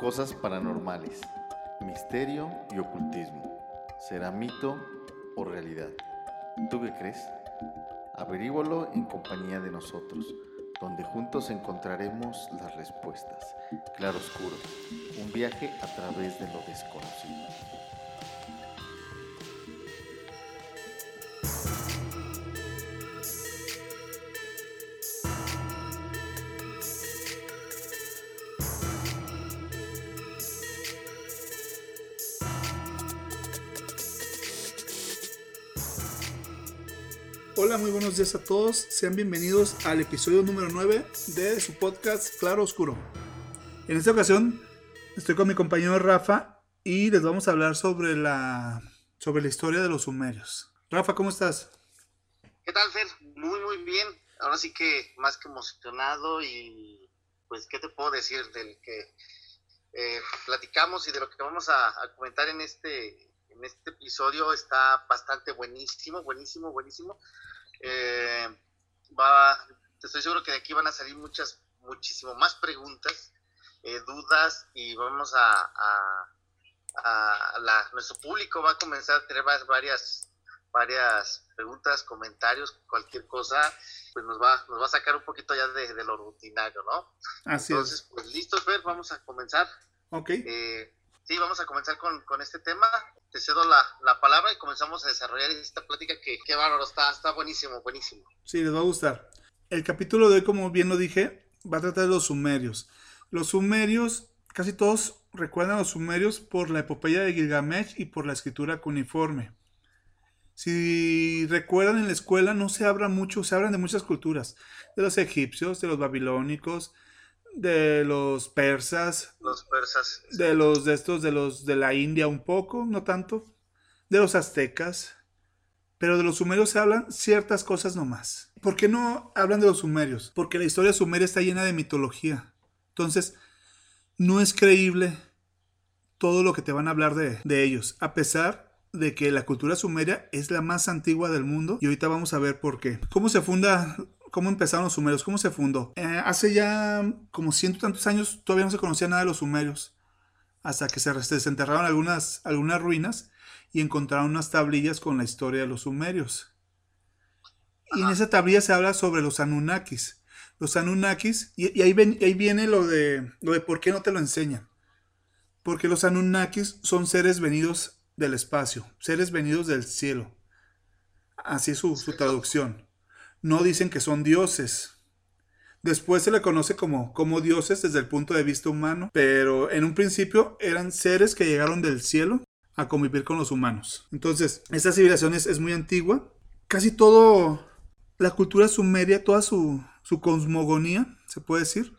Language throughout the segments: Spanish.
Cosas paranormales, misterio y ocultismo. ¿Será mito o realidad? ¿Tú qué crees? Averígualo en compañía de nosotros, donde juntos encontraremos las respuestas. Claroscuro, un viaje a través de lo desconocido. Hola, muy buenos días a todos. Sean bienvenidos al episodio número 9 de su podcast Claro Oscuro. En esta ocasión estoy con mi compañero Rafa y les vamos a hablar sobre la historia de los sumerios. Rafa, ¿cómo estás? ¿Qué tal, Fer? Muy bien. Ahora sí que más que emocionado y pues, ¿qué te puedo decir del que platicamos y de lo que vamos a comentar en este episodio? Está bastante buenísimo. Estoy seguro que de aquí van a salir muchísimo más preguntas, dudas, y vamos nuestro público va a comenzar a tener varias preguntas, comentarios, cualquier cosa, pues nos va a sacar un poquito ya de lo rutinario, ¿no? Así Entonces, es. pues listo, Fer, vamos a comenzar. Ok. Sí, vamos a comenzar con este tema. Te cedo la palabra y comenzamos a desarrollar esta plática que bárbaro, está buenísimo. Sí, les va a gustar. El capítulo de hoy, como bien lo dije, va a tratar de los sumerios. Los sumerios, casi todos recuerdan a los sumerios por la epopeya de Gilgamesh y por la escritura cuneiforme. Si recuerdan, en la escuela no se habla mucho, se hablan de muchas culturas, de los egipcios, de los babilónicos, de los persas, de los de la India un poco, no tanto, de los aztecas, pero de los sumerios se hablan ciertas cosas nomás. ¿Por qué no hablan de los sumerios? Porque la historia sumeria está llena de mitología. Entonces, no es creíble todo lo que te van a hablar de ellos, a pesar de que la cultura sumeria es la más antigua del mundo, y ahorita vamos a ver por qué. ¿Cómo empezaron los sumerios? ¿Cómo se fundó? Hace ya como 100 y tantos años todavía no se conocía nada de los sumerios, hasta que se desenterraron algunas ruinas y encontraron unas tablillas con la historia de los sumerios. Y en esa tablilla se habla sobre los Anunnakis. Los Anunnakis, y ahí viene lo de por qué no te lo enseñan. Porque los Anunnakis son seres venidos del espacio, seres venidos del cielo. Así es su traducción. No dicen que son dioses. Después se le conoce como dioses desde el punto de vista humano, pero en un principio eran seres que llegaron del cielo a convivir con los humanos. Entonces, esta civilización es muy antigua. Casi todo la cultura sumeria, toda su cosmogonía, se puede decir,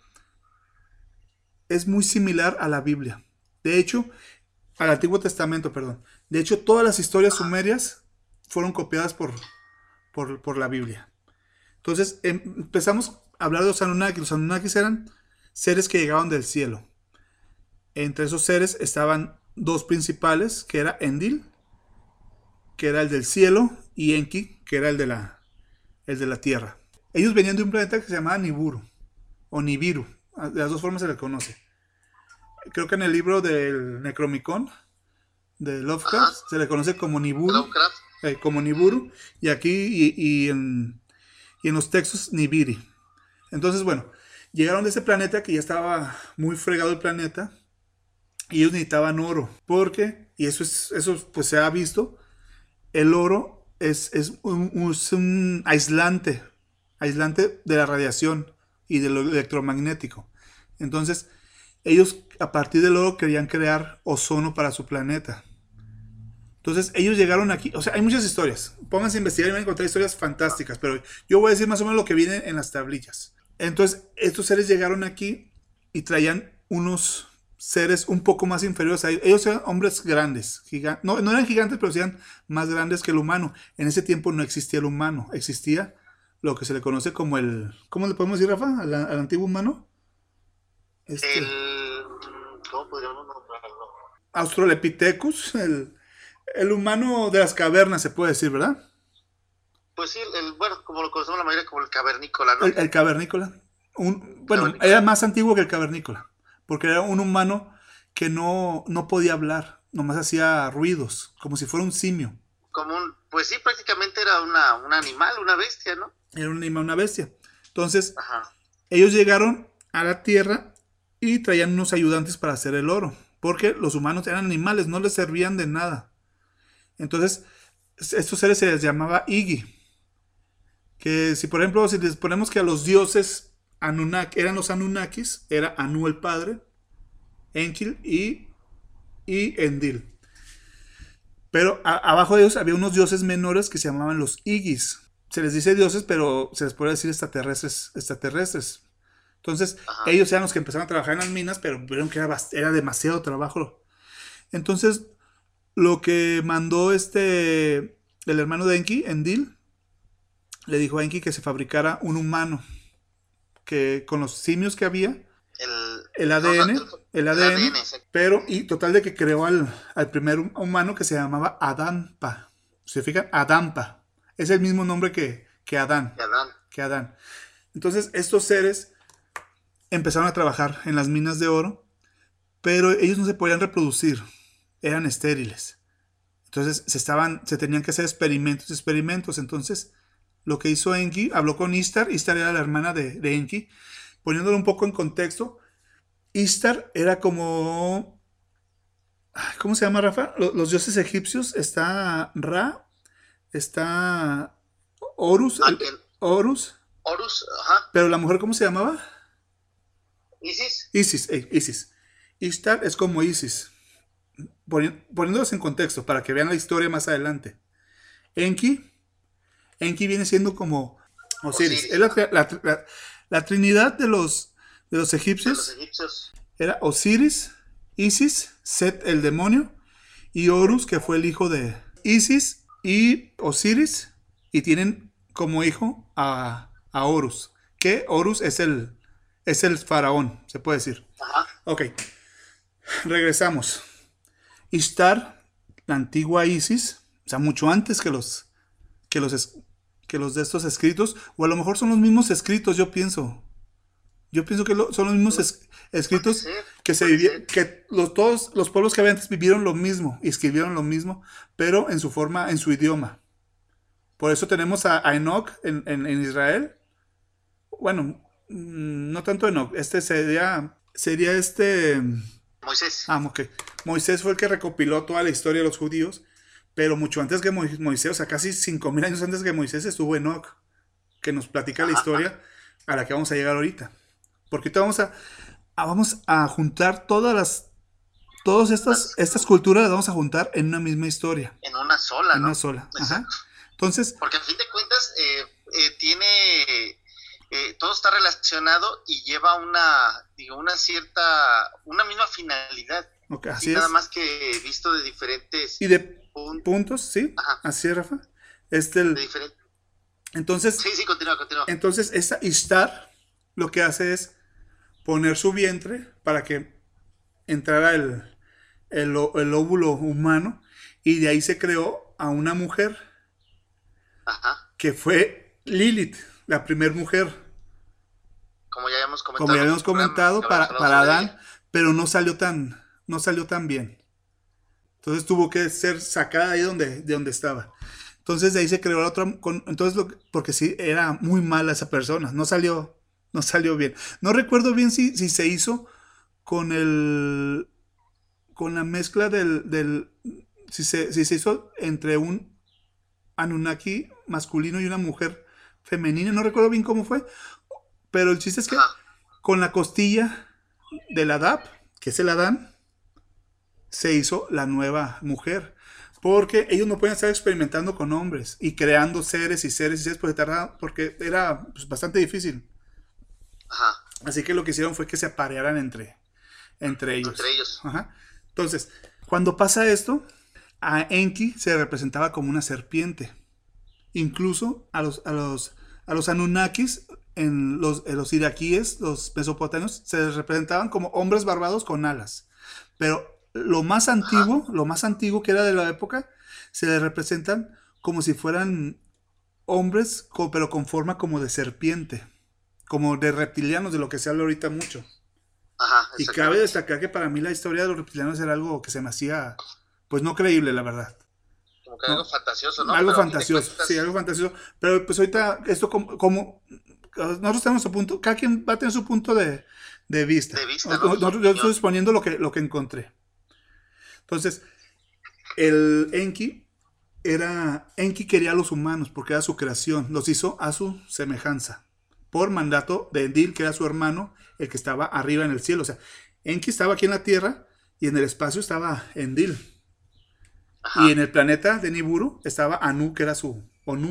es muy similar a la Biblia. De hecho, al Antiguo Testamento, perdón. De hecho, todas las historias sumerias fueron copiadas por la Biblia. Entonces, empezamos a hablar de los Anunnakis. Los Anunnakis eran seres que llegaban del cielo. Entre esos seres estaban dos principales, que era Enlil, que era el del cielo, y Enki, que era el de la tierra. Ellos venían de un planeta que se llamaba Nibiru, o Nibiru. De las dos formas se le conoce. Creo que en el libro del Necronomicon de Lovecraft se le conoce como Nibiru. Como Nibiru. Y aquí y en los textos Nibiri. Entonces, bueno, llegaron de ese planeta que ya estaba muy fregado el planeta. Y ellos necesitaban oro. Porque, y eso pues se ha visto, el oro es un aislante de la radiación y de lo electromagnético. Entonces, ellos a partir del oro querían crear ozono para su planeta. Entonces ellos llegaron aquí. O sea, hay muchas historias. Pónganse a investigar y van a encontrar historias fantásticas. Pero yo voy a decir más o menos lo que viene en las tablillas. Entonces estos seres llegaron aquí y traían unos seres un poco más inferiores a ellos. Ellos eran hombres grandes. No eran gigantes, pero eran más grandes que el humano. En ese tiempo no existía el humano. Existía lo que se le conoce como el... ¿Cómo le podemos decir, Rafa? Al antiguo humano. ¿Cómo podríamos nombrarlo? Australopithecus, el humano de las cavernas, se puede decir, ¿verdad? Pues sí, bueno, como lo conocemos la mayoría, como el cavernícola, ¿no? El cavernícola. Era más antiguo que el cavernícola, porque era un humano que no podía hablar, nomás hacía ruidos, como si fuera un simio. Pues sí, prácticamente era un animal, una bestia, ¿no? Era un animal, una bestia. Entonces, Ajá. ellos llegaron a la Tierra y traían unos ayudantes para hacer el oro, porque los humanos eran animales, no les servían de nada. Entonces, estos seres se les llamaba Igi. Que si por ejemplo, si les ponemos que a los dioses eran los Anunnakis, era Anu el padre, Enki y Enlil. Pero abajo de ellos había unos dioses menores que se llamaban los Igis. Se les dice dioses, pero se les puede decir extraterrestres. Entonces, Ajá. ellos eran los que empezaron a trabajar en las minas, pero vieron que era demasiado trabajo. Entonces, lo que mandó el hermano de Enki, Enlil, le dijo a Enki que se fabricara un humano, que con los simios que había, el ADN, pero y total de que creó al primer humano que se llamaba Adampa. ¿Se fijan? Adampa. Es el mismo nombre que Adán. Que Adán. Entonces, estos seres empezaron a trabajar en las minas de oro, pero ellos no se podían reproducir, eran estériles. Entonces, se tenían que hacer experimentos. Entonces, lo que hizo Enki, habló con Ishtar. Ishtar era la hermana de Enki. Poniéndolo un poco en contexto, Ishtar era como... ¿Cómo se llama, Rafa? Los dioses egipcios. Está Ra, está Horus. Horus. Horus, ajá. Pero la mujer, ¿cómo se llamaba? Isis. Isis. Ishtar es como Isis. Poniéndolos en contexto para que vean la historia más adelante. Enki viene siendo como Osiris. Es la trinidad de los egipcios. Era Osiris, Isis, Set el demonio y Horus, que fue el hijo de Isis y Osiris, y tienen como hijo a Horus, que Horus es el faraón, se puede decir. Ajá. Ok, regresamos. Ishtar, la antigua Isis, o sea, mucho antes que los de estos escritos, o a lo mejor son los mismos escritos, yo pienso que son los mismos escritos que se vivían, que todos los pueblos que había antes vivieron lo mismo y escribieron lo mismo, pero en su forma, en su idioma. Por eso tenemos a Enoch en Israel. Bueno, no tanto Enoch, sería Moisés. Ok. Moisés fue el que recopiló toda la historia de los judíos, pero mucho antes que Moisés, o sea, casi 5,000 años antes que Moisés estuvo Enoch, que nos platica la historia a la que vamos a llegar ahorita. Porque ahorita vamos a juntar todas estas culturas, las vamos a juntar en una misma historia. En una sola, En ¿no? una sola. Ajá. Entonces, porque a fin de cuentas todo está relacionado y lleva una misma finalidad. okay, así nada más que visto de diferentes y de puntos, sí. Ajá. Así es, Rafa. De diferentes. Entonces, sí, continúa. Entonces, esta Ishtar lo que hace es poner su vientre para que entrara el óvulo humano, y de ahí se creó a una mujer. Ajá. Que fue Lilith, la primer mujer. Como ya habíamos comentado para Adán, pero no salió tan bien. Entonces tuvo que ser sacada ahí de donde estaba. Entonces de ahí se creó la otra. Porque sí, era muy mala esa persona. No salió bien. No recuerdo bien si se hizo con la mezcla si se hizo entre un Anunnaki masculino y una mujer femenina. No recuerdo bien cómo fue. Pero el chiste es que con la costilla del Adap, que es el Adán, se hizo la nueva mujer. Porque ellos no pueden estar experimentando con hombres y creando seres, porque era bastante difícil. Ajá. Así que lo que hicieron fue que se aparearan entre ellos. Ajá. Entonces, cuando pasa esto, a Enki se representaba como una serpiente. Incluso a los Anunnakis, en los iraquíes, los mesopotamios, se les representaban como hombres barbados con alas. Pero lo más antiguo que era de la época, se les representan como si fueran hombres, pero con forma como de serpiente, como de reptilianos, de lo que se habla ahorita mucho. Ajá, Y cabe destacar que para mí la historia de los reptilianos era algo que se me hacía, pues no creíble, la verdad. Como que algo fantasioso, ¿no? Algo Pero fantasioso, sí, algo fantasioso. Pero pues ahorita esto como nosotros tenemos su punto, cada quien va a tener su punto de vista. Yo estoy exponiendo lo que encontré. Entonces, el Enki quería a los humanos porque era su creación, los hizo a su semejanza, por mandato de Enlil, que era su hermano, el que estaba arriba en el cielo. O sea, Enki estaba aquí en la tierra y en el espacio estaba Enlil. Ajá. Y en el planeta de Nibiru estaba Anu, que era su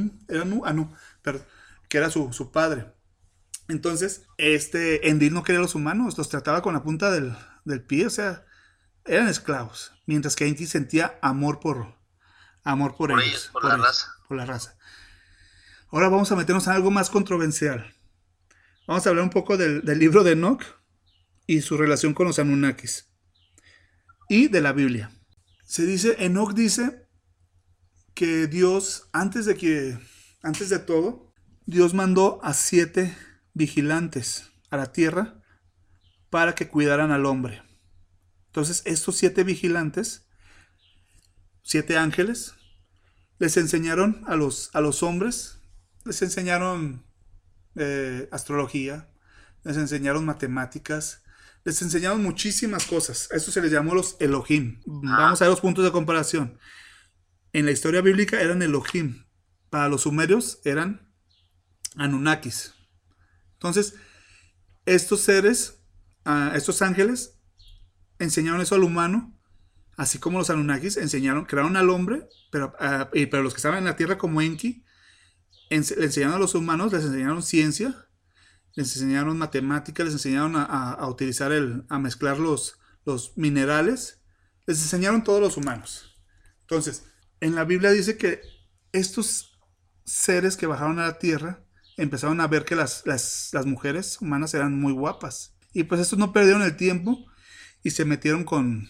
perdón, que era su padre. Entonces, Enlil no quería a los humanos, los trataba con la punta del pie, o sea, eran esclavos, mientras que Enki sentía amor por ellos, por la raza. Ahora vamos a meternos en algo más controversial. Vamos a hablar un poco del libro de Enoch y su relación con los Anunnakis y de la Biblia. Enoch dice que Dios, antes de todo, Dios mandó a 7 vigilantes a la tierra para que cuidaran al hombre. Entonces, estos 7 vigilantes, 7 ángeles, les enseñaron a los hombres, les enseñaron astrología, les enseñaron matemáticas, les enseñaron muchísimas cosas. A esto se les llamó los Elohim. Vamos a ver los puntos de comparación. En la historia bíblica eran Elohim. Para los sumerios eran Anunnakis. Entonces, estos seres, estos ángeles, enseñaron eso al humano, así como los Anunnakis crearon al hombre, pero los que estaban en la tierra como Enki, le enseñaron a los humanos, les enseñaron ciencia, les enseñaron matemáticas, les enseñaron a mezclar los minerales, les enseñaron todos los humanos. Entonces, en la Biblia dice que estos seres que bajaron a la tierra empezaron a ver que las mujeres humanas eran muy guapas. Y pues estos no perdieron el tiempo y se metieron con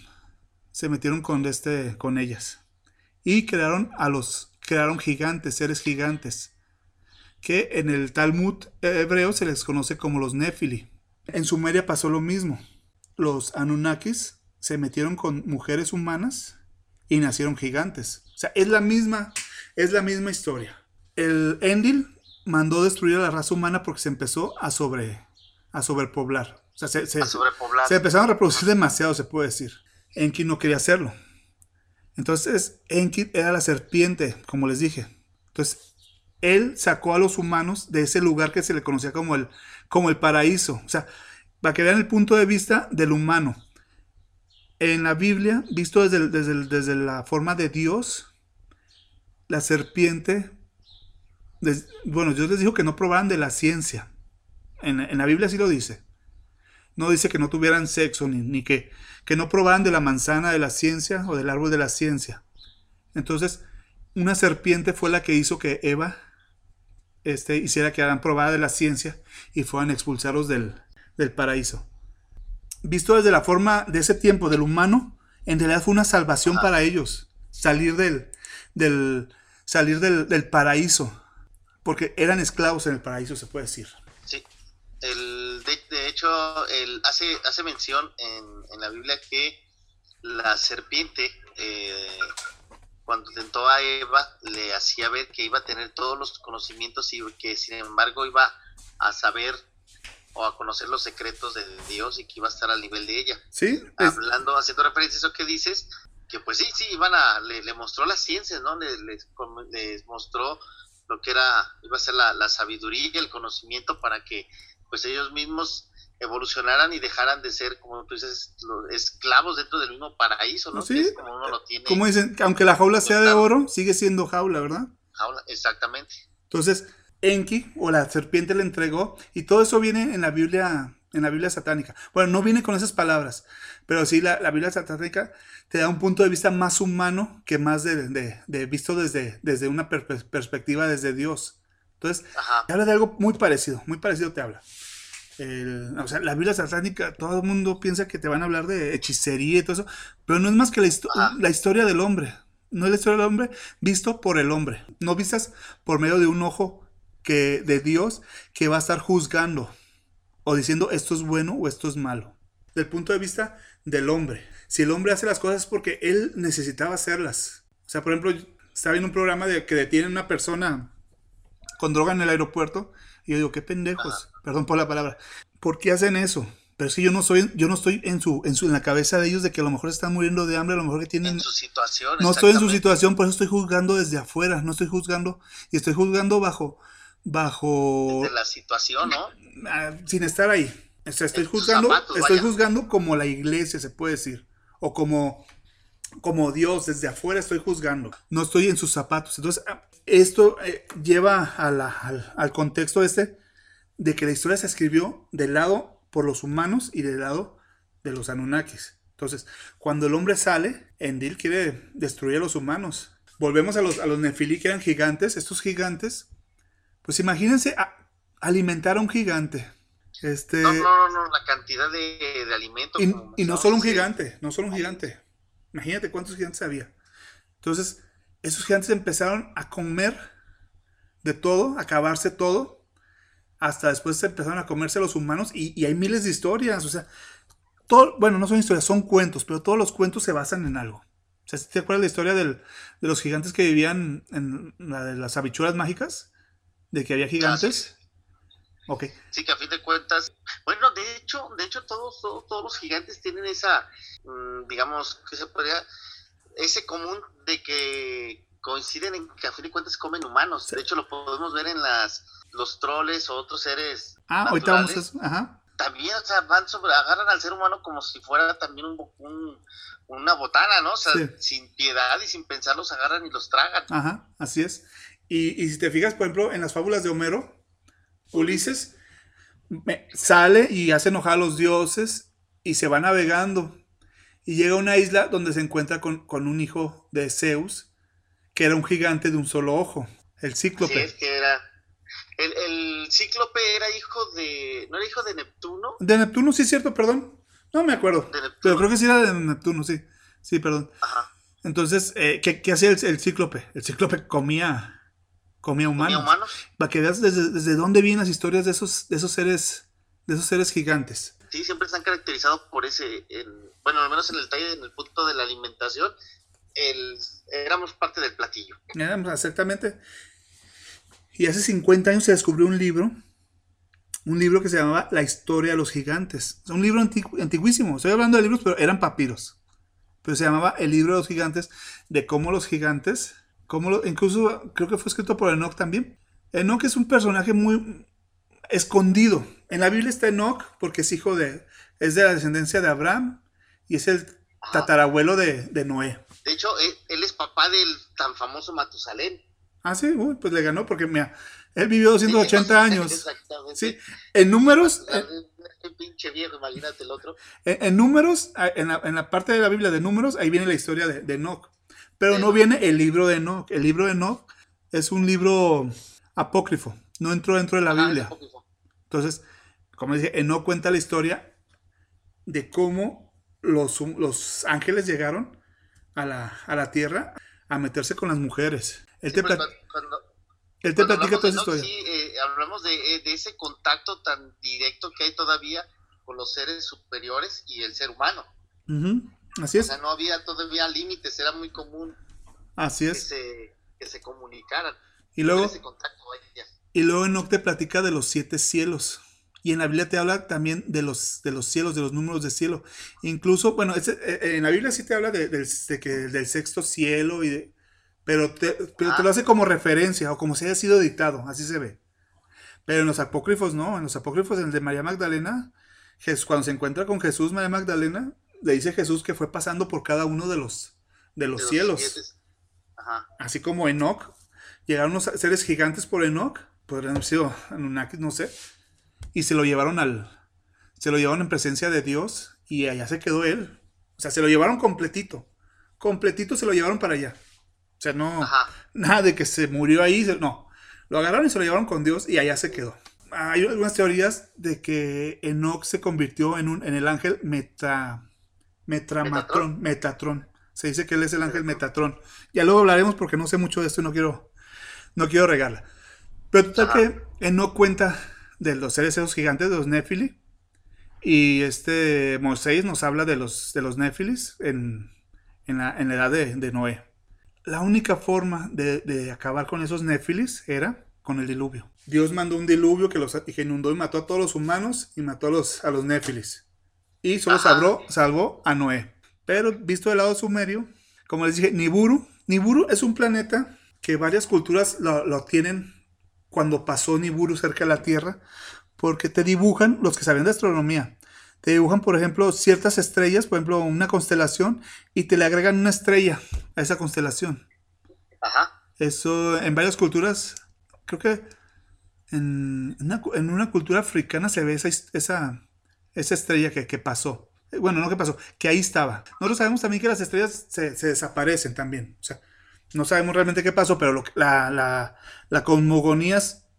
ellas. Y crearon gigantes, seres gigantes, que en el Talmud hebreo se les conoce como los Néfili. En Sumeria pasó lo mismo. Los Anunnakis se metieron con mujeres humanas y nacieron gigantes. O sea, es la misma historia. El Enlil mandó destruir a la raza humana porque se empezó a sobrepoblar. O sea, se empezaron a reproducir demasiado, se puede decir. Enki no quería hacerlo. Entonces, Enki era la serpiente, como les dije. Entonces, él sacó a los humanos de ese lugar que se le conocía como el paraíso. O sea, para que vean el punto de vista del humano. En la Biblia, visto desde la forma de Dios, la serpiente, Dios les dijo que no probaran de la ciencia. En la Biblia sí lo dice. No dice que no tuvieran sexo, ni que no probaran de la manzana de la ciencia o del árbol de la ciencia. Entonces, una serpiente fue la que hizo que Eva hiciera que Adán probara de la ciencia y fueran a expulsarlos del paraíso. Visto desde la forma de ese tiempo del humano, en realidad fue una salvación para ellos, salir del paraíso, porque eran esclavos en el paraíso, se puede decir. Sí, de hecho, hace mención en la Biblia que la serpiente, cuando tentó a Eva, le hacía ver que iba a tener todos los conocimientos y que sin embargo iba a saber o a conocer los secretos de Dios y que iba a estar al nivel de ella. Sí. Haciendo referencia a eso que dices, que pues sí, le mostró las ciencias, ¿no? Les mostró lo que iba a ser la sabiduría y el conocimiento para que pues ellos mismos evolucionaran y dejaran de ser, como tú dices, los esclavos dentro del mismo paraíso, ¿no? Sí, es como uno lo tiene. Como dicen, aunque la jaula sea de oro, sigue siendo jaula, ¿verdad? Jaula, exactamente. Entonces, Enki, o la serpiente, le entregó, y todo eso viene en la Biblia satánica. Bueno, no viene con esas palabras, pero sí la Biblia satánica te da un punto de vista más humano que más de visto desde una perspectiva desde Dios. Entonces, te habla de algo muy parecido te habla. O sea, la Biblia satánica, todo el mundo piensa que te van a hablar de hechicería y todo eso, pero no es más que la historia del hombre. No es la historia del hombre visto por el hombre, no vistas por medio de un ojo de Dios que va a estar juzgando o diciendo esto es bueno o esto es malo. del punto de vista del hombre. Si el hombre hace las cosas es porque él necesitaba hacerlas. O sea, por ejemplo, estaba viendo un programa de que detienen a una persona con droga en el aeropuerto y yo digo, qué pendejos, perdón por la palabra, ¿por qué hacen eso? Pero es que yo no estoy en la cabeza de ellos de que a lo mejor están muriendo de hambre, a lo mejor que tienen... En su situación. No estoy en su situación, por eso estoy juzgando desde afuera, no estoy juzgando, y estoy juzgando bajo... Desde la situación, ¿no? Sin estar ahí. O sea, estoy juzgando como la iglesia, se puede decir, o como Dios, desde afuera estoy juzgando, no estoy en sus zapatos. Entonces, esto lleva al contexto de que la historia se escribió del lado por los humanos y del lado de los Anunnakis. Entonces, cuando el hombre sale, Enlil quiere destruir a los humanos. Volvemos a los Nefilí, que eran gigantes. Estos gigantes, pues imagínense alimentar a un gigante. No, la cantidad de alimento. Y no solo un gigante, Imagínate cuántos gigantes había. Entonces, esos gigantes empezaron a comer de todo, a acabarse todo, hasta después se empezaron a comerse a los humanos, y hay miles de historias, o sea, bueno, no son historias, son cuentos, pero todos los cuentos se basan en algo. O sea, ¿te acuerdas la historia de los gigantes que vivían en la de las habichuelas mágicas? De que había gigantes. Okay. Sí, que a fin de cuentas, bueno, de hecho todos los gigantes tienen esa, digamos, que se podría, ese común de que coinciden en que a fin de cuentas comen humanos. Sí. De hecho, lo podemos ver en los troles o otros seres naturales. Ahorita vamos a eso. Ajá. También, o sea, agarran al ser humano como si fuera también una botana, ¿no? O sea, sí, sin piedad y sin pensar los agarran y los tragan. Ajá, así es. Y si te fijas, por ejemplo, en las fábulas de Homero, Ulises sale y hace enojar a los dioses y se va navegando y llega a una isla donde se encuentra con un hijo de Zeus, que era un gigante de un solo ojo, el Cíclope. Sí, es que era el Cíclope era ¿no era hijo de Neptuno? De Neptuno, sí, cierto, perdón, no me acuerdo, pero creo que sí era de Neptuno, sí, perdón. Ajá. Entonces, ¿qué hacía el Cíclope? El Cíclope comía humanos. Para que veas desde dónde vienen las historias de esos seres gigantes. Sí, siempre están caracterizados por bueno, al menos en el punto de la alimentación, éramos parte del platillo. Exactamente. Y hace 50 años se descubrió un libro que se llamaba La Historia de los Gigantes. Es un libro antiguísimo. Estoy hablando de libros, pero eran papiros. Pero se llamaba El Libro de los Gigantes, de cómo los gigantes... incluso creo que fue escrito por Enoch también. Enoch es un personaje muy escondido. En la Biblia está Enoch porque es es de la descendencia de Abraham y es el tatarabuelo de Noé. De hecho, él es papá del tan famoso Matusalén. Ah, sí, pues le ganó porque mira, él vivió 280 años. Exactamente. Sí, en números... pinche viejo, imagínate el otro. En números, en la parte de la Biblia de números, ahí viene la historia de Enoch. Pero no viene el libro de Enoch. El libro de Enoch es un libro apócrifo. No entró dentro de la Biblia. Entonces, como dije, Enoch cuenta la historia de cómo los ángeles llegaron a la tierra a meterse con las mujeres. Él te platica toda esa historia. Sí, hablamos de ese contacto tan directo que hay todavía con los seres superiores y el ser humano. Uh-huh. Así es. O sea, no había todavía límites, era muy común. Así es. Que se comunicaran. Y luego, ese contacto Enoch te platica de los 7 cielos. Y en la Biblia te habla también de los cielos, de los números de cielo. Incluso, bueno, en la Biblia sí te habla del sexto cielo, pero te lo hace como referencia o como si haya sido dictado, así se ve. Pero en los apócrifos no, en el de María Magdalena, cuando se encuentra con Jesús, María Magdalena, le dice Jesús que fue pasando por cada uno de los cielos. Ajá. Así como Enoch, llegaron unos seres gigantes por Enoch, podrían haber sido Anunnakis, no sé, y se lo llevaron en presencia de Dios y allá se quedó él. O sea, se lo llevaron completito se lo llevaron para allá. O sea, no, nada de que se murió ahí, no, lo agarraron y se lo llevaron con Dios y allá se quedó. Hay algunas teorías de que Enoch se convirtió en el ángel Metatrón. Se dice que él es el ángel Metatrón. Ya luego hablaremos porque no sé mucho de esto y no quiero regarla. Pero total que Enoch cuenta de los seres esos gigantes, de los Nefili, Y Moisés nos habla de los Néfilis en la edad de Noé. La única forma de acabar con esos Néfilis era con el diluvio. Dios mandó un diluvio que inundó y mató a todos los humanos y mató a los Néfilis. Y solo salvó a Noé. Pero visto del lado sumerio, como les dije, Nibiru es un planeta que varias culturas lo tienen cuando pasó Nibiru cerca de la Tierra, porque te dibujan, los que saben de astronomía, te dibujan, por ejemplo, ciertas estrellas, por ejemplo, una constelación, y te le agregan una estrella a esa constelación. Ajá. Eso en varias culturas, creo que en una cultura africana se ve esa estrella que pasó. Bueno, no que pasó, que ahí estaba. Nosotros sabemos también que las estrellas se desaparecen también. O sea, no sabemos realmente qué pasó, pero la cosmogonía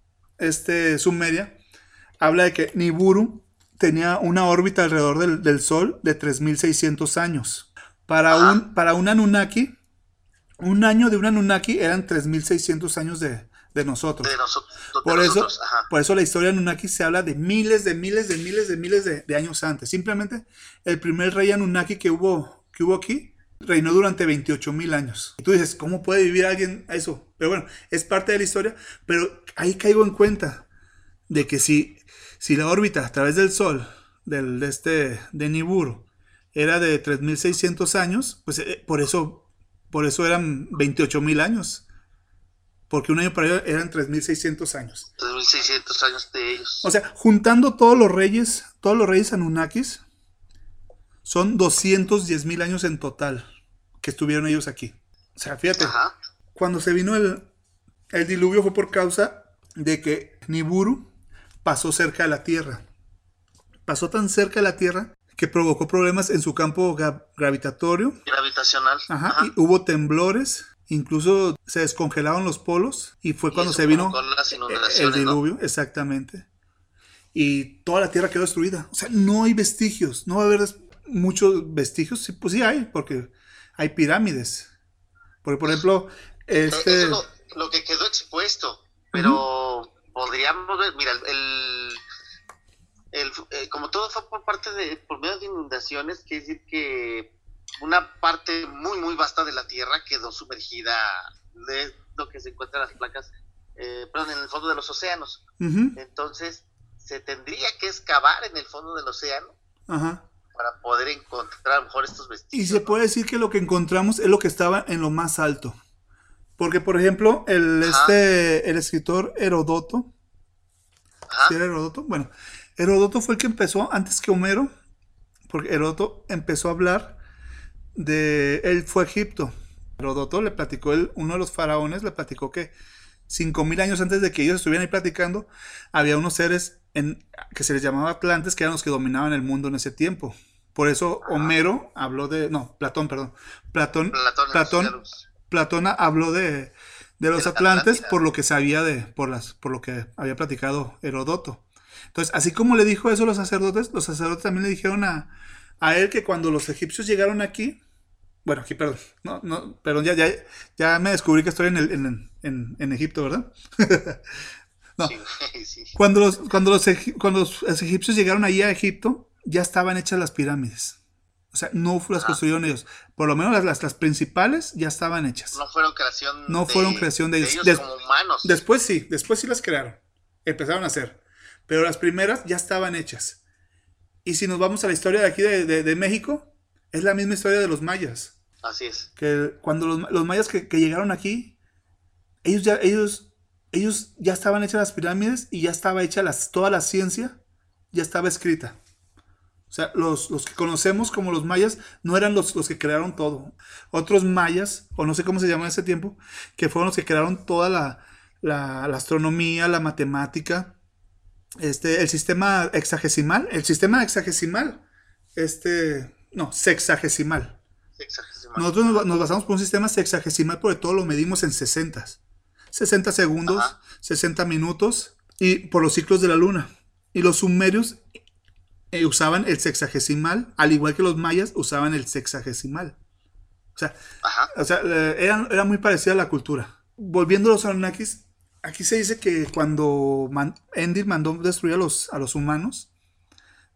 sumeria habla de que Nibiru tenía una órbita alrededor del Sol de 3.600 años. Para un Anunnaki, un año de un Anunnaki eran 3.600 años de nosotros. Por eso la historia de Anunnaki se habla de miles de años antes. Simplemente el primer rey Anunnaki que hubo aquí reinó durante 28.000 años. Y tú dices, ¿cómo puede vivir alguien a eso? Pero bueno, es parte de la historia. Pero ahí caigo en cuenta de que si la órbita a través del Sol de Nibiru era de 3.600 años, pues por eso eran 28.000 años. Porque un año para ellos eran 3.600 años. 3.600 años de ellos. O sea, juntando todos los reyes Anunnakis, son 210.000 años en total que estuvieron ellos aquí. O sea, fíjate, cuando se vino el diluvio fue por causa de que Nibiru pasó cerca de la Tierra. Pasó tan cerca de la Tierra que provocó problemas en su campo gravitacional. Y hubo temblores. Incluso se descongelaron los polos y fue cuando se vino el diluvio, ¿no? Exactamente. Y toda la Tierra quedó destruida. O sea, no hay vestigios, no va a haber muchos vestigios. Sí, pues sí hay, porque hay pirámides. Porque, por ejemplo, Eso es lo que quedó expuesto, pero podríamos ver, mira, como todo fue por medio de inundaciones, quiere decir que una parte muy muy vasta de la Tierra quedó sumergida de lo que se encuentra en las placas, en el fondo de los océanos. Entonces se tendría que excavar en el fondo del océano para poder encontrar a lo mejor estos vestigios. Y se puede decir que lo que encontramos es lo que estaba en lo más alto, porque por ejemplo el escritor Heródoto, ¿sí era Heródoto? Bueno, Heródoto fue el que empezó antes que Homero, porque Heródoto empezó a hablar él fue a Egipto. Heródoto le platicó, uno de los faraones le platicó que 5.000 años antes de que ellos estuvieran ahí platicando, había unos seres que se les llamaba Atlantes, que eran los que dominaban el mundo en ese tiempo. Por eso Homero habló Platón habló de los Atlantes por lo que sabía por lo que había platicado Heródoto. Entonces, así como le dijo eso a los sacerdotes también le dijeron a él que cuando los egipcios llegaron aquí, bueno, aquí, perdón, ya me descubrí que estoy en Egipto, ¿verdad? No. Sí. Cuando los egipcios llegaron allí a Egipto, ya estaban hechas las pirámides. O sea, no las construyeron ellos. Por lo menos las principales ya estaban hechas. No fueron creación de ellos como humanos. Después sí las crearon. Empezaron a hacer. Pero las primeras ya estaban hechas. Y si nos vamos a la historia de aquí de México, es la misma historia de los mayas. Así es. Que cuando los mayas que llegaron aquí, ellos ya estaban hechas las pirámides y ya estaba hecha toda la ciencia, ya estaba escrita. O sea, los que conocemos como los mayas no eran los que crearon todo. Otros mayas, o no sé cómo se llama en ese tiempo, que fueron los que crearon toda la astronomía, la matemática, el sistema hexagesimal, sexagesimal. Nosotros nos basamos por un sistema sexagesimal porque todo lo medimos en 60 segundos, 60 minutos, y por los ciclos de la luna. Y los sumerios usaban el sexagesimal, al igual que los mayas usaban el sexagesimal. O sea, era muy parecida a la cultura. Volviendo a los Anunnakis, aquí se dice que cuando Enlil mandó destruir a los humanos,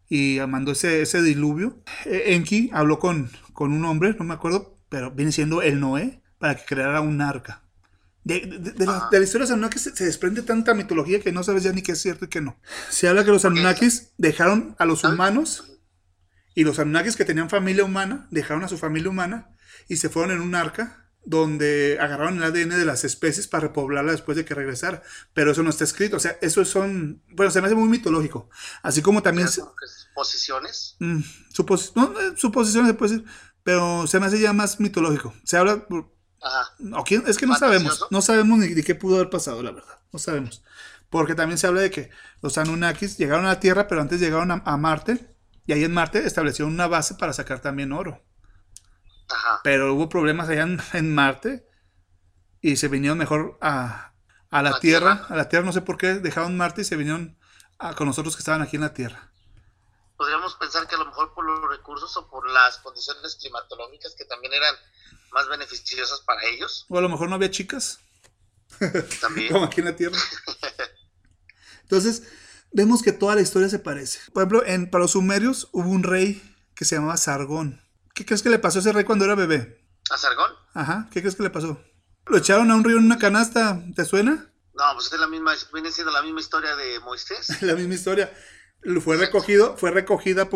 y mandó ese diluvio. Enki habló con un hombre, no me acuerdo, pero viene siendo el Noé, para que creara un arca. De la historia de los Anunnakis se desprende tanta mitología que no sabes ya ni qué es cierto y qué no. Se habla que los Anunnakis dejaron a los humanos, y los Anunnakis que tenían familia humana, dejaron a su familia humana y se fueron en un arca donde agarraron el ADN de las especies para repoblarla después de que regresara. Pero eso no está escrito. O sea, eso son... Bueno, se me hace muy mitológico. Así como también... ¿Suposiciones? Suposiciones se puede decir. Pero se me hace ya más mitológico. Se habla... Ajá. Es que no sabemos. No sabemos ni de qué pudo haber pasado, la verdad. No sabemos. Porque también se habla de que los Anunnakis llegaron a la Tierra, pero antes llegaron a Marte. Y ahí en Marte establecieron una base para sacar también oro. Ajá. Pero hubo problemas allá en Marte y se vinieron mejor a la Tierra. A la Tierra, no sé por qué, dejaron Marte y se vinieron con nosotros que estaban aquí en la Tierra. Podríamos pensar que a lo mejor por los recursos o por las condiciones climatológicas que también eran más beneficiosas para ellos. O a lo mejor no había chicas. También. Como aquí en la Tierra. Entonces, vemos que toda la historia se parece. Por ejemplo, para los sumerios hubo un rey que se llamaba Sargón. ¿Qué crees que le pasó a ese rey cuando era bebé? ¿A Sargón? Ajá, ¿qué crees que le pasó? Lo echaron a un río en una canasta, ¿te suena? No, pues es la misma, viene siendo la misma historia de Moisés. La misma historia. Fue recogida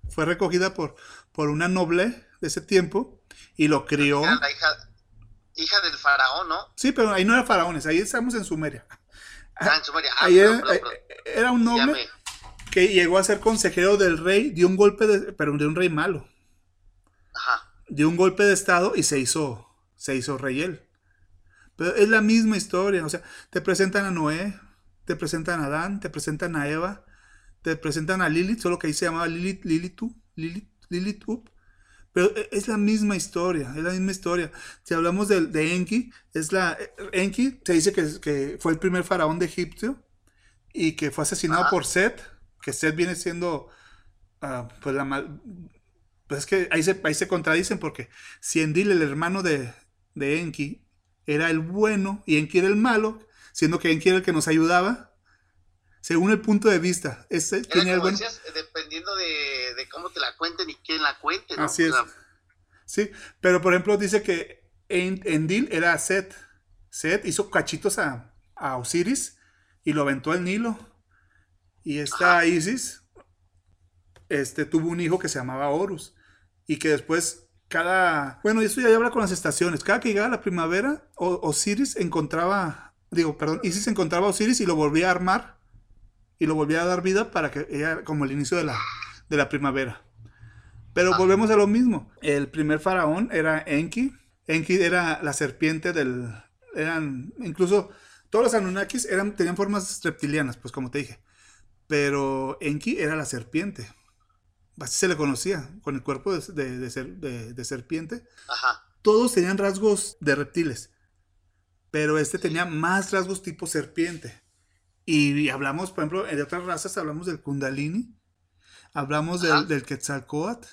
por una noble de ese tiempo y lo crió. Era la hija del faraón, ¿no? Sí, pero ahí no era faraones, ahí estamos en Sumeria. En Sumeria. Ahí era un noble que llegó a ser consejero del rey, dio un golpe pero de un rey malo. Ajá. Dio un golpe de estado y se hizo rey él. Pero es la misma historia, o sea, te presentan a Noé, te presentan a Adán, te presentan a Eva, te presentan a Lilith, solo que ahí se llamaba Lilith, pero es la misma historia, Si hablamos de Enki, Enki se dice que fue el primer faraón de Egipto y que fue asesinado por Set, que Set viene siendo pues es que ahí se contradicen, porque si Enlil, el hermano de Enki, era el bueno y Enki era el malo, siendo que Enki era el que nos ayudaba, según el punto de vista. Decías, dependiendo de cómo te la cuenten y quién la cuente, ¿no? Así es. Sí, pero por ejemplo dice que Enlil era Set. Set hizo cachitos a Osiris y lo aventó al Nilo. Y esta Isis tuvo un hijo que se llamaba Horus. Y que después bueno, eso ya habla con las estaciones. Cada que llegaba la primavera, Isis encontraba a Osiris y lo volvía a armar y lo volvía a dar vida para que ella, como el inicio de la primavera. Pero volvemos a lo mismo. El primer faraón era Enki. Enki era la serpiente incluso todos los Anunnakis tenían formas reptilianas, pues como te dije. Pero Enki era la serpiente. Así se le conocía, con el cuerpo de serpiente. Ajá. Todos tenían rasgos de reptiles, pero tenía más rasgos tipo serpiente. Y hablamos, por ejemplo, de otras razas, hablamos del Kundalini, hablamos del Quetzalcóatl,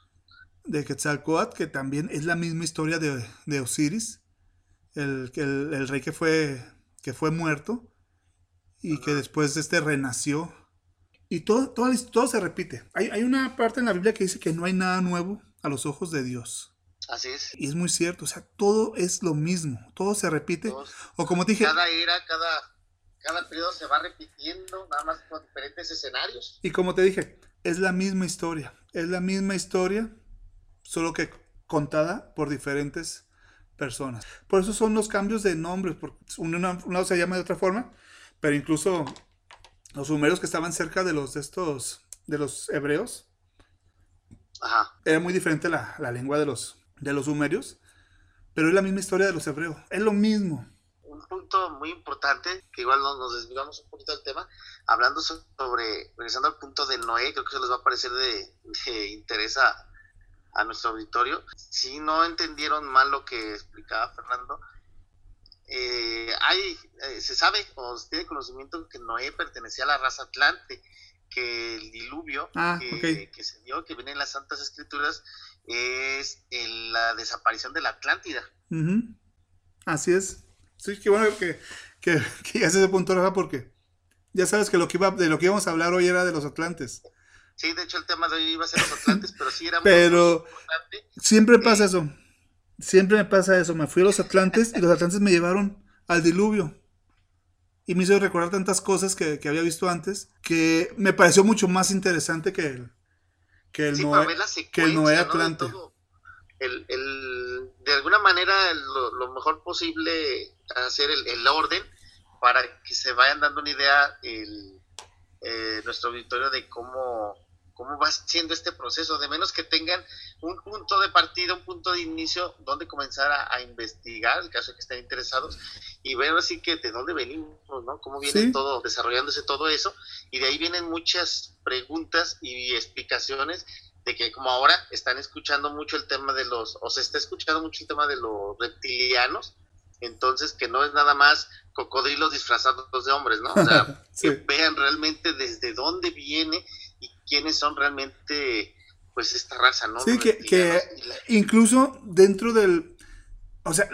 que también es la misma historia de Osiris, el rey que fue muerto y que después renació. Y todo se repite. Hay una parte en la Biblia que dice que no hay nada nuevo a los ojos de Dios. Así es. Y es muy cierto. O sea, todo es lo mismo. Todo se repite. O como te dije... Cada era, cada periodo se va repitiendo, nada más con diferentes escenarios. Y como te dije, es la misma historia. Es la misma historia, solo que contada por diferentes personas. Por eso son los cambios de nombres. Porque un lado se llama de otra forma, pero incluso... Los sumerios que estaban cerca de los hebreos. Ajá. Era muy diferente la lengua de los sumerios, pero es la misma historia de los hebreos. Es lo mismo. Un punto muy importante, que igual nos desviamos un poquito del tema, hablando regresando al punto del Noé, creo que eso les va a parecer de interés a nuestro auditorio. Si no entendieron mal lo que explicaba Fernando, se sabe o se tiene conocimiento que Noé pertenecía a la raza Atlante, que el diluvio que se dio, que viene en las Santas Escrituras, es la desaparición de la Atlántida. Uh-huh. Así es. Sí, qué bueno que ya ese punto, Rafa, porque ya sabes que de lo que íbamos a hablar hoy era de los Atlantes. Sí, de hecho el tema de hoy iba a ser los Atlantes, pero sí era muy, muy Pero importante. siempre pasa Eh, eso. Siempre me pasa eso. Me fui a los Atlantes y los Atlantes me llevaron al diluvio. Y me hizo recordar tantas cosas que había visto antes que me pareció mucho más interesante que el sí, para Noé, ver la que el Noé secuencia, ¿no? De Atlante. todo. De alguna manera, lo mejor posible hacer el orden para que se vayan dando una idea nuestro auditorio de cómo va siendo este proceso, de menos que tengan un punto de partida, un punto de inicio donde comenzar a investigar, el caso de que estén interesados, y ver así que de dónde venimos, ¿no? Cómo viene Sí, todo, desarrollándose todo eso, y de ahí vienen muchas preguntas y explicaciones de que como ahora están escuchando mucho el tema o se está escuchando mucho el tema de los reptilianos, entonces que no es nada más cocodrilos disfrazados de hombres, ¿no? O sea, que sí. vean realmente desde dónde viene y quiénes son realmente, pues, esta raza, ¿no? Sí, Los que reptilianos. incluso dentro del... O sea,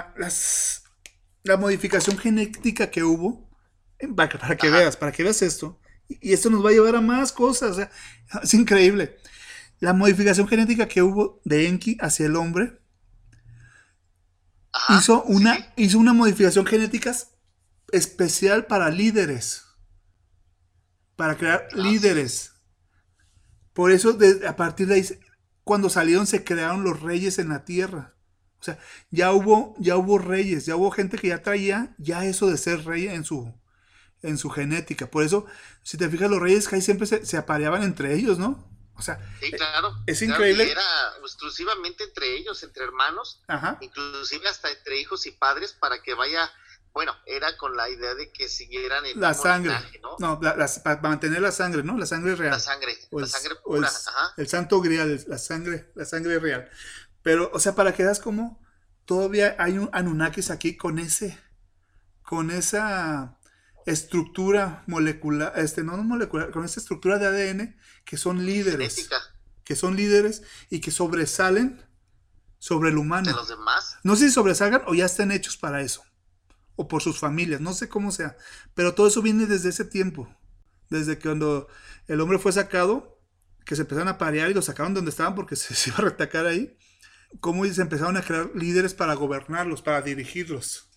la modificación genética que hubo, Ajá, para que veas esto, y esto nos va a llevar a más cosas, o sea, es increíble. La modificación genética que hubo de Enki hacia el hombre ajá, sí, sí. hizo una modificación genética especial para líderes, para crear Ah, sí. líderes. Por eso, a partir de ahí, cuando salieron, se crearon los reyes en la tierra. O sea, ya hubo reyes, ya hubo gente que ya traía ya eso de ser rey en su genética. Por eso, si te fijas, los reyes que ahí siempre se apareaban entre ellos, ¿no? O sea, Sí, claro, es claro, y increíble. era exclusivamente entre ellos, entre hermanos, Ajá. inclusive hasta entre hijos y padres, para que vaya, bueno, era con la idea de que siguieran el La mismo sangre. linaje, ¿no? No, para mantener la sangre, ¿no? La sangre real. O La sangre pura, ajá. el santo grial, la sangre real. Pero, o sea, para que veas cómo todavía hay un Anunnakis aquí con esa estructura molecular, no molecular, con esa estructura de ADN Genética que son líderes y que sobresalen sobre el de humano. los demás. No sé si sobresalgan o ya estén hechos para eso, o por sus familias, no sé cómo sea, pero todo eso viene desde ese tiempo, desde que cuando el hombre fue sacado, que se empezaron a parear y lo sacaron donde estaban porque se iba a retacar ahí, cómo se empezaron a crear líderes para gobernarlos, para dirigirlos.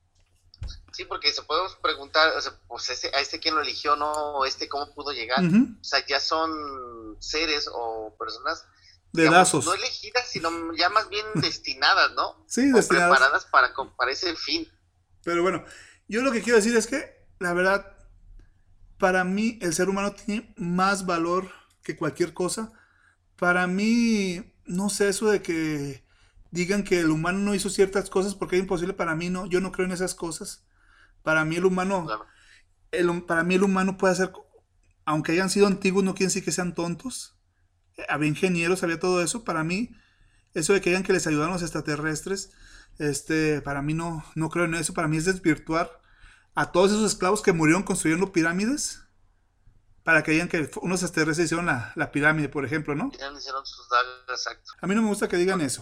Sí, porque se podemos preguntar, o sea, pues a este quién lo eligió, ¿no? O cómo pudo llegar. Ujú. O sea, ya son seres o personas, digamos, no Dedazos. elegidas, sino ya más bien destinadas, ¿no? Sí, O destinados. preparadas para ese fin. Pero bueno, yo lo que quiero decir es que, la verdad, para mí el ser humano tiene más valor que cualquier cosa. Para mí, no sé, eso de que digan que el humano no hizo ciertas cosas porque es imposible, para mí no, yo no creo en esas cosas. Para mí el humano, Claro. para mí el humano puede hacer, aunque hayan sido antiguos, no quiere decir que sean tontos. Había ingenieros, había todo eso. Para mí, eso de que digan que les ayudaron los extraterrestres, para mí no creo en eso. Para mí es desvirtuar a todos esos esclavos que murieron construyendo pirámides para que digan que unos extraterrestres hicieron la pirámide, por ejemplo, ¿no? Ya le hicieron sus dagas, exacto. A mí no me gusta que digan eso.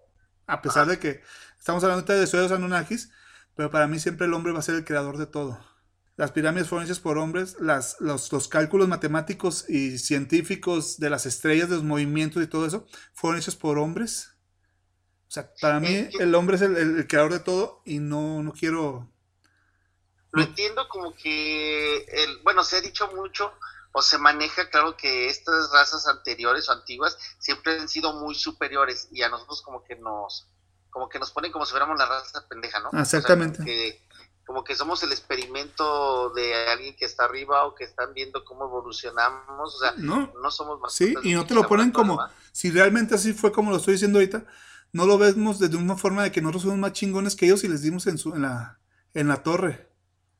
A pesar Ajá. de que estamos hablando de sueños Anunnakis, pero para mí siempre el hombre va a ser el creador de todo. Las pirámides fueron hechas por hombres, los cálculos matemáticos y científicos de las estrellas, de los movimientos y todo eso, fueron hechos por hombres. O sea, para mí Que el hombre es el creador de todo y no quiero... lo No, entiendo como que, bueno, se ha dicho mucho o se maneja, claro, que estas razas anteriores o antiguas siempre han sido muy superiores y a nosotros como que nos ponen como si fuéramos la raza pendeja, ¿no? O sea, exactamente. como que somos el experimento de alguien que está arriba o que están viendo cómo evolucionamos, o sea, ¿No? no somos Sí, mascotas y de no un te lo ponen laboratorio, como, ¿va? si realmente así fue como lo estoy diciendo ahorita, no lo vemos desde una forma de que nosotros somos más chingones que ellos y les dimos en la torre.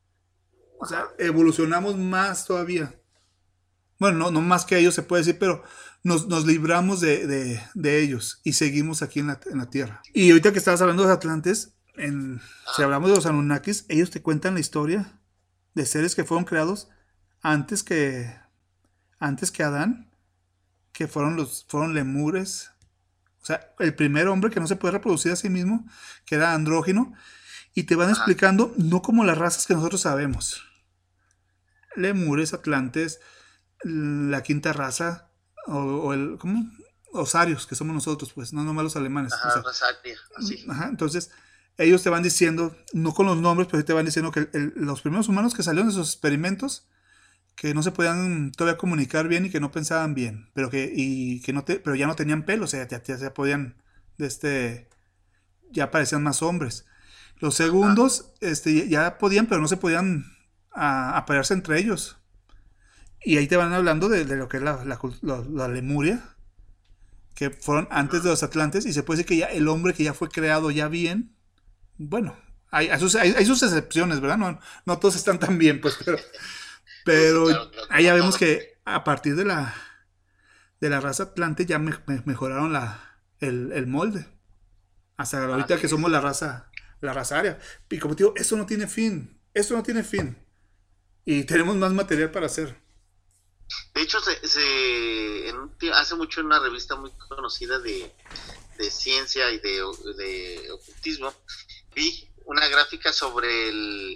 O sea, Ajá. evolucionamos más todavía. Bueno, no más que ellos se puede decir, pero nos libramos de ellos y seguimos aquí en la Tierra. Y ahorita que estabas hablando de los Atlantes, si Ajá. hablamos de los Anunnakis, ellos te cuentan la historia de seres que fueron creados antes que, antes que Adán, que fueron lemures. O sea, el primer hombre que no se puede reproducir a sí mismo, que era andrógino, y te van Ajá. explicando no como las razas que nosotros sabemos. Lemures, atlantes, la quinta raza, o el, ¿cómo? Osarios, que somos nosotros, pues, no nomás los alemanes. O Ajá, sea, Rosaria, así. ajá, entonces, ellos te van diciendo, no con los nombres, pero sí te van diciendo que los primeros humanos que salieron de esos experimentos, que no se podían todavía comunicar bien y que no pensaban bien, pero ya no tenían pelo, o sea, ya podían, ya parecían más hombres. Los Ajá. segundos, ya podían, pero no se podían aparearse entre ellos. Y ahí te van hablando de lo que es la Lemuria, que fueron antes de Ujú. los Atlantes, y se puede decir que ya el hombre que ya fue creado ya bien, bueno, hay sus excepciones, ¿verdad? No, no todos están tan bien, pues, Sí, sí, pero claro, claro, ahí ya como vemos todo. que a partir de la raza Atlante ya mejoraron el molde. Hasta ahorita Así que somos es. la raza aria. Y como te digo, eso no tiene fin. Eso no tiene fin. Y tenemos más material para hacer. De hecho, hace mucho en una revista muy conocida de ciencia y de ocultismo, vi una gráfica sobre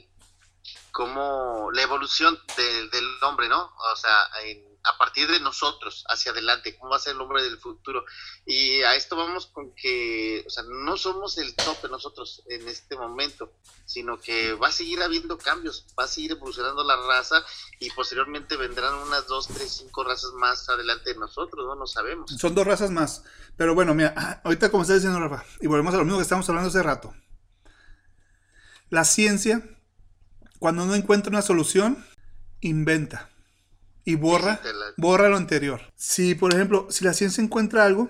cómo la evolución del hombre, ¿no? O sea, a partir de nosotros hacia adelante, cómo va a ser el hombre del futuro. Y a esto vamos con que, o sea, no somos el tope nosotros en este momento, sino que va a seguir habiendo cambios, va a seguir evolucionando la raza y posteriormente vendrán unas 2, 3, 5 razas más adelante de nosotros, no sabemos. Son dos razas más. Pero bueno, mira, ahorita como está diciendo Rafa, y volvemos a lo mismo que estamos hablando hace rato. La ciencia, cuando no encuentra una solución, inventa y Sí, sí, borra lo anterior. Si, por ejemplo, si la ciencia encuentra algo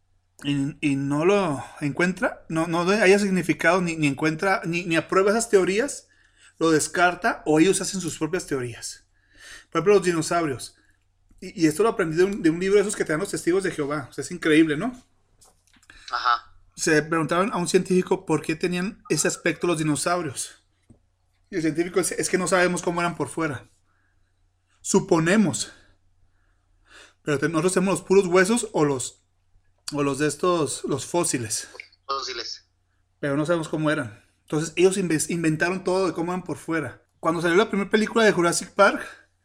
y no lo encuentra, no haya significado, ni encuentra, ni aprueba esas teorías, lo descarta o ellos hacen sus propias teorías. Por ejemplo, los dinosaurios. Y esto lo aprendí de un libro de esos que te dan los testigos de Jehová. O sea, es increíble, ¿no? ajá. Se preguntaron a un científico por qué tenían ese aspecto los dinosaurios. Y el científico dice, es que no sabemos cómo eran por fuera. Suponemos. Pero nosotros tenemos los puros huesos o los de estos, los fósiles. Fósiles. Pero no sabemos cómo eran. Entonces ellos inventaron todo de cómo eran por fuera. Cuando salió la primera película de Jurassic Park,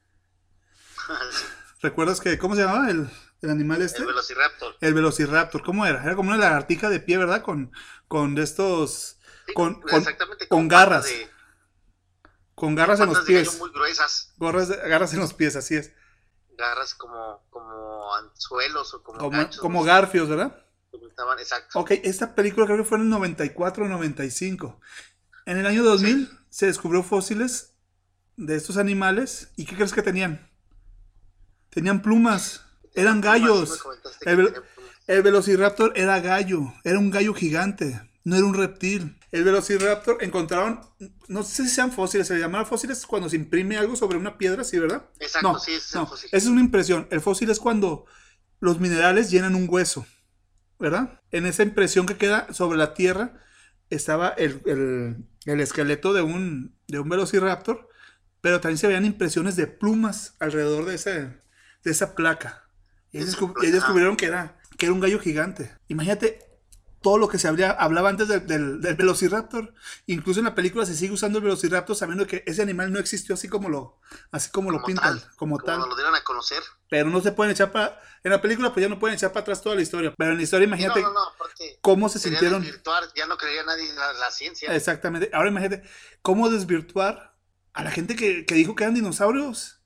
Sí. ¿recuerdas cómo se llamaba el animal este? El Velociraptor. El Velociraptor, ¿cómo era? Era como una lagartija de pie, ¿verdad? Con de estos, Sí, con, con, exactamente, con con patas garras, de, con sí, garras en los patas de gallo pies. muy gruesas, Garras en los pies, así es. garras como anzuelos o como ganchos, no Como sé Garfios, ¿verdad? cómo estaban, exacto. Ok, esta película creo que fue en el 94 o 95. En el año Sí, 2000 se descubrió fósiles de estos animales. ¿Y qué crees que tenían? Tenían plumas. tenían Eran plumas, sí me gallos. comentaste El, que vel- tenían plumas. el Velociraptor era gallo. Era un gallo gigante. No era un reptil. El Velociraptor encontraron, no sé si sean fósiles, se llaman fósiles cuando se imprime algo sobre una piedra, ¿sí, verdad? Exacto, No, sí, ese es el no, fósil. esa es una impresión. El fósil es cuando los minerales llenan un hueso, ¿verdad? En esa impresión que queda sobre la tierra estaba el esqueleto de un Velociraptor, pero también se veían impresiones de plumas alrededor de esa placa. Y ahí, Ese y ahí ajá. descubrieron que era un gallo gigante. Imagínate todo lo que se hablaba antes del Velociraptor. Incluso en la película se sigue usando el Velociraptor sabiendo que ese animal no existió así como lo Como tal, pintan, como como nos tal. lo dieron a conocer. Pero no se pueden echar para... En la película pues ya no pueden echar para atrás toda la historia. Pero en la historia Sí, no, imagínate aparte cómo se sería sintieron. desvirtuar, ya no creería nadie en la ciencia. Exactamente. Ahora imagínate cómo desvirtuar a la gente que dijo que eran dinosaurios.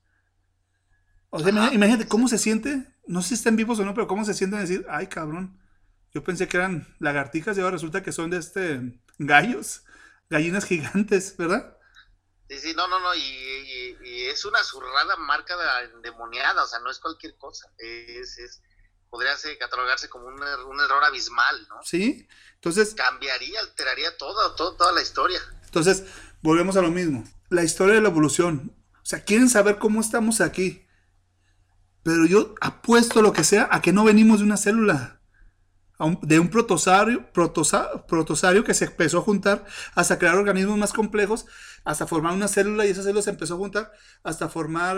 O sea, Ajá, imagínate cómo se siente. No sé si están vivos o no, pero cómo se sienten decir, ay cabrón. Yo pensé que eran lagartijas y ahora resulta que son de gallos, gallinas gigantes, ¿verdad? sí, sí, no, y es una zurrada marca endemoniada, o sea, no es cualquier cosa, podría catalogarse como un error abismal, ¿no? Sí. Entonces, Cambiaría, alteraría toda la historia. entonces, volvemos a lo mismo. La historia de la evolución. O sea, quieren saber cómo estamos aquí. Pero yo apuesto lo que sea a que no venimos de una célula. De un protosario que se empezó a juntar hasta crear organismos más complejos, hasta formar una célula y esa célula se empezó a juntar hasta formar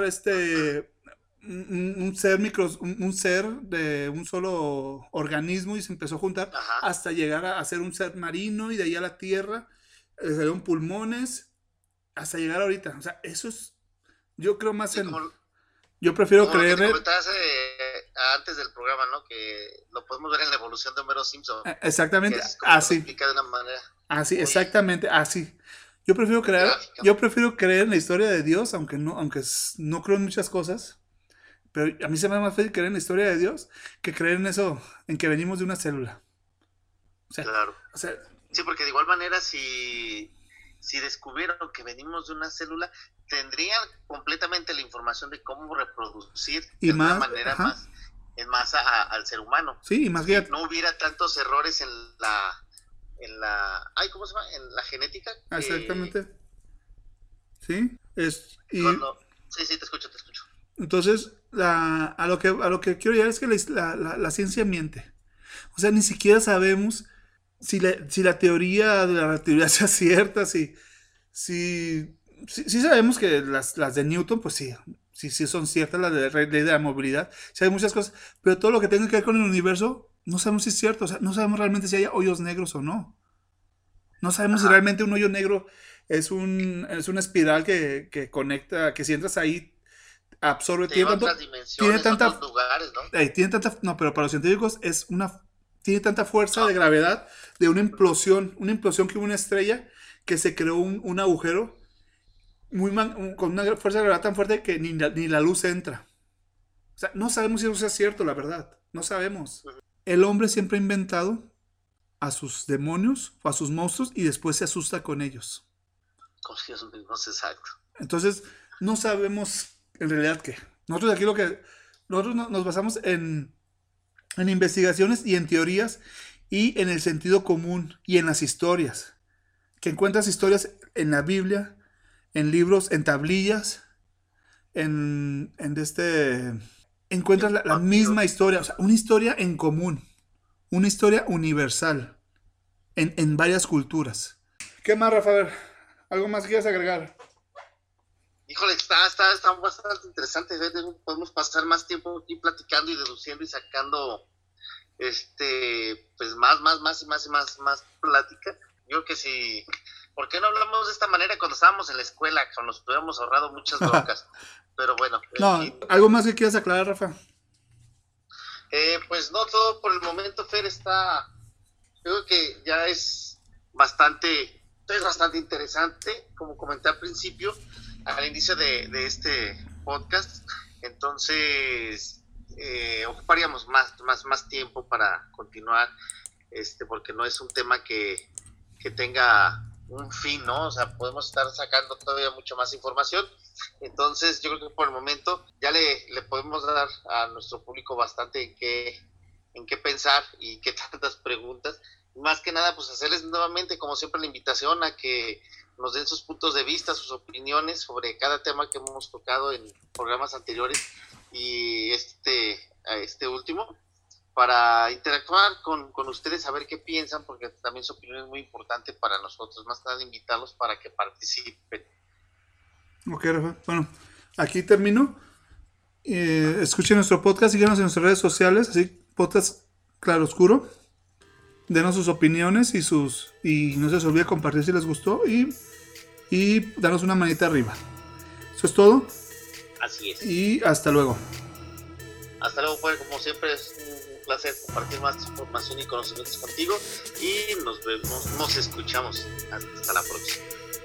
un ser un ser de un solo organismo y se empezó a juntar Ajá, hasta llegar a ser un ser marino y de ahí a la tierra, salieron pulmones hasta llegar ahorita. O sea, eso es, yo creo más sí, como, Yo prefiero Como lo que creer... te comentabas antes del programa, ¿no? Que lo podemos ver en la evolución de Homero Simpson. Exactamente, Que es como lo así. explica de una manera Así, muy exactamente, así. Yo prefiero creer en la historia de Dios, aunque no creo en muchas cosas. Pero a mí se me da más fácil creer en la historia de Dios que creer en eso, en que venimos de una célula. claro. O sea, Sí, porque de igual manera, si descubrieron que venimos de una célula, tendrían completamente la información de cómo reproducir y de más, una manera ajá, más en masa al ser humano. sí, y más Si que no hubiera tantos errores en la ¿cómo se llama? En la genética. exactamente. Sí, Sí, te escucho. entonces a lo que quiero llegar es que la ciencia miente. O sea, ni siquiera sabemos si la teoría de la relatividad sea cierta, sí sabemos que las de Newton, pues sí son ciertas, las de la ley de la movilidad, sí hay muchas cosas, pero todo lo que tenga que ver con el universo, no sabemos si es cierto, o sea, no sabemos realmente si hay hoyos negros o no. No sabemos si realmente un hoyo negro es una espiral que conecta, que si entras ahí, absorbe, tiene tantos lugares, ¿no? No, pero para los científicos tiene tanta fuerza de gravedad de una implosión que hubo una estrella que se creó un agujero con una fuerza de gravedad tan fuerte que ni la luz entra. O sea, no sabemos si eso es cierto, la verdad. No sabemos. El hombre siempre ha inventado a sus demonios o a sus monstruos y después se asusta con ellos. Con ellos mismos, exacto. Entonces, no sabemos en realidad qué. Nosotros aquí nosotros nos basamos en investigaciones y en teorías y en el sentido común y en las historias. Que encuentras historias en la Biblia, en libros, en tablillas, encuentras la misma historia, o sea, una historia en común, una historia universal en varias culturas. ¿Qué más, Rafa? A ver, ¿algo más que quieras agregar? Híjole, está bastante interesante. Podemos pasar más tiempo aquí platicando y deduciendo y sacando pues más plática. Yo creo que sí. ¿Por qué no hablamos de esta manera cuando estábamos en la escuela? Cuando nos hubiéramos ahorrado muchas broncas. Pero bueno. No, ¿algo más que quieras aclarar, Rafa? Pues no, todo por el momento, Fer, creo que ya es bastante interesante, como comenté al principio, al inicio de este podcast. Entonces, ocuparíamos más tiempo para continuar, porque no es un tema que tenga un fin, ¿no? O sea, podemos estar sacando todavía mucho más información. Entonces, yo creo que por el momento ya le podemos dar a nuestro público bastante en qué pensar y qué tantas preguntas. Más que nada, pues hacerles nuevamente, como siempre, la invitación a que nos den sus puntos de vista, sus opiniones sobre cada tema que hemos tocado en programas anteriores y este último, para interactuar con ustedes, a ver qué piensan, porque también su opinión es muy importante para nosotros, más que nada invitarlos para que participen. Ok, Rafa. Bueno, aquí termino. Escuchen nuestro podcast, síganos en nuestras redes sociales, así, podcast Claroscuro. Denos sus opiniones y no se les olvide compartir si les gustó y danos una manita arriba. Eso es todo. Así es. Y hasta luego. Hasta luego, pues, como siempre es un placer compartir más información y conocimientos contigo y nos escuchamos. Hasta la próxima.